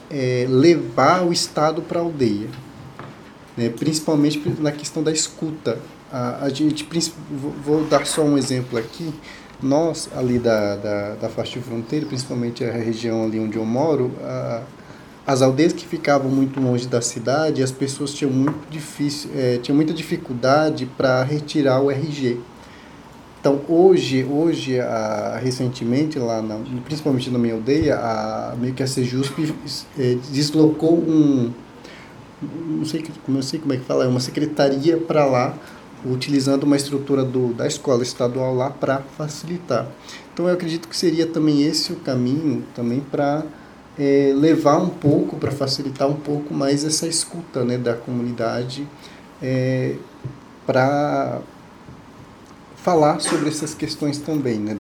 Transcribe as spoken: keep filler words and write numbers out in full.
é, levar o Estado para a aldeia, né? Principalmente na questão da escuta. A, a gente, vou, vou dar só um exemplo aqui. Nós, ali da, da, da faixa de fronteira, principalmente a região ali onde eu moro, a, as aldeias que ficavam muito longe da cidade, as pessoas tinham, muito difícil, é, tinham muita dificuldade para retirar o R G. Então, hoje, hoje a, recentemente, lá na, principalmente na minha aldeia, a, meio que a Sejusp é, deslocou um, não sei como, eu sei como é que fala, é uma secretaria para lá, utilizando uma estrutura do, da escola estadual lá para facilitar. Então, eu acredito que seria também esse o caminho também para é, levar um pouco, para facilitar um pouco mais essa escuta, né, da comunidade, é, para falar sobre essas questões também, né?